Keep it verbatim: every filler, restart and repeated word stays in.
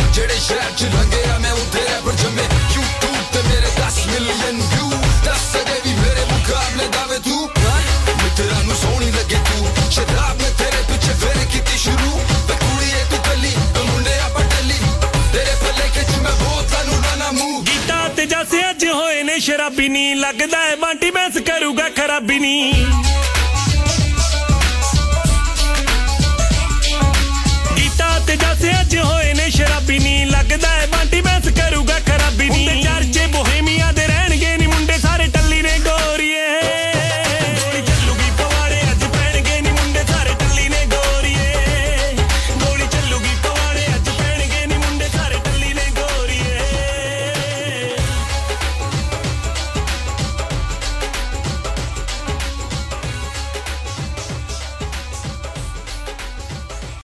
ਜਿਹੜੇ ਸ਼ਹਿਰ ਚ ਲੰਗੇ ਆ ਮੈਂ ਉੱਥੇ ਰੈਪਰ ਜੰਮੇ YouTube ਤੇ ਮੇਰੇ ਦਸ ਮਿਲੀਅਨ ਵਿਊ ਦੱਸ ਸਕੇ ਵੀ ਮੇਰੇ ਮੁਕਾਬਲੇ ਦਾਵੇ ਤੂੰ ਮਿੱਤਰਾਂ ਨੂੰ ਸੋਹਣੀ ਲੱਗੇ ਤੂੰ ਸ਼ਰਾਬ ਮੈਂ ਤੇਰੇ ਪਿੱਛੇ ਫੇਰ ਕੀਤੀ ਸ਼ੁਰੂ ਵੇ ਕੁੜੀਏ ਤੂੰ ਕੱਲੀ ਤੇ ਮੁੰਡੇ ਆਪਾਂ ਟੱਲੀ ਤੇਰੇ ਪੱਲੇ ਕਿ ਮੈਂ ਬੋਤਾਂ ਨੂੰ ਨਾ ਮੂੰਹ ਗੀਤਾ ਤੇ ਜੱਸ ਅੱਜ ਹੋਏ ਨੇ ਸ਼ਰਾਬੀ ਨੀ ਲੱਗਦਾ ਏ ਬਾਂਟੀ ਬੈਂਸ ਕਰੂਗਾ ਖਰਾਬੀ ਨੀ